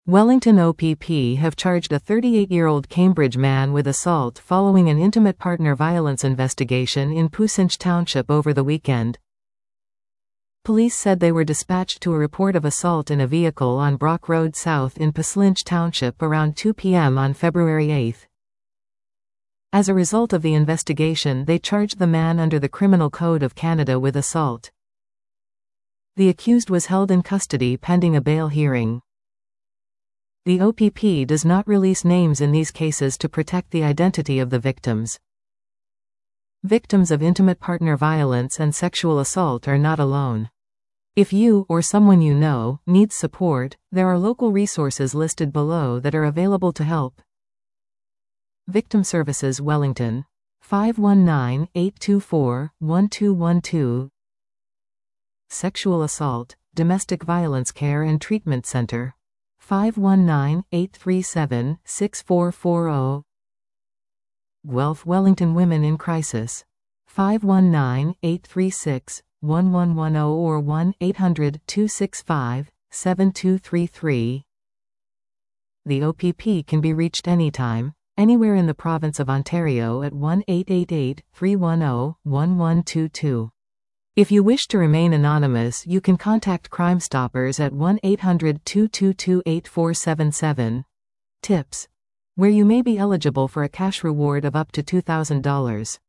Wellington OPP have charged a 38-year-old Cambridge man with assault following an intimate partner violence investigation in Pusinch Township over the weekend. Police said they were dispatched to a report of assault in a vehicle on Brock Road South in Pusinch Township around 2 p.m. on February 8. As a result of the investigation, they charged the man under the Criminal Code of Canada with assault. The accused was held in custody pending a bail hearing. The OPP does not release names in these cases to protect the identity of the victims. Victims of intimate partner violence and sexual assault are not alone. If you, or someone you know, needs support, there are local resources listed below that are available to help. Victim Services Wellington. 519-824-1212. Sexual Assault, Domestic Violence Care and Treatment Center. 519-837-6440. Guelph Wellington Women in Crisis. 519-836-1110 or 1-800-265-7233. The OPP can be reached anytime, anywhere in the province of Ontario at 1-888-310-1122. If you wish to remain anonymous, you can contact Crime Stoppers at 1-800-222-8477. Tips: where you may be eligible for a cash reward of up to $2,000.